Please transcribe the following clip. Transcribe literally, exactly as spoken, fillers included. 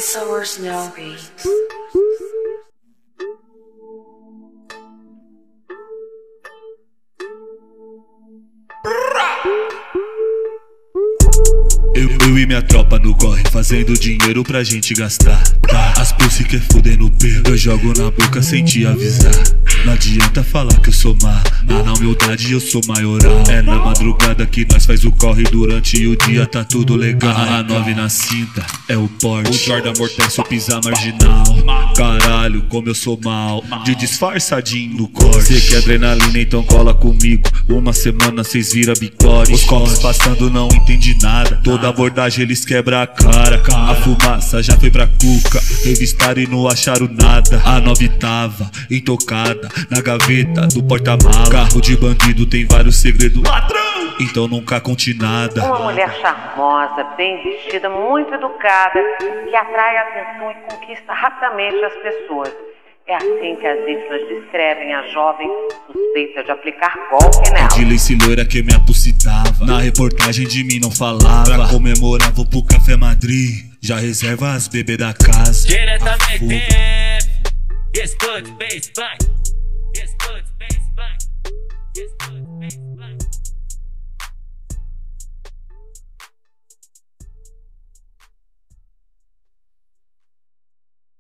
Source no beats. Eu, eu e minha tropa no corre, fazendo dinheiro pra gente gastar. As pussy quer fuder no pelo, eu jogo na boca sem te avisar. Não adianta falar que eu sou má, na, na humildade eu sou maioral. É na madrugada que nós faz o corre, durante o dia tá tudo legal. A nove na cinta, é o porte, o Jordan amortece o pisar marginal. Caralho, como eu sou mal, de disfarçadinho no corte. Cê quer adrenalina, então cola comigo. Uma semana cês vira bigode. Os copos passando não entende nada, toda abordagem eles quebra a cara. A fumaça já foi pra cuca, revistaram e não acharam nada. A nove tava intocada na gaveta do porta-mala. Carro de bandido tem vários segredos, ladrão, então nunca conte nada. Uma mulher charmosa, bem vestida, muito educada, que atrai a atenção e conquista rapidamente as pessoas. É assim que as vítimas descrevem a jovem suspeita de aplicar golpe nela. De lace loira que minha pussy tava, na reportagem de mim não falava. Pra comemorar vou pro Café Madrid, já reserva as bebê da casa. Diretamente, explode, bass, vai.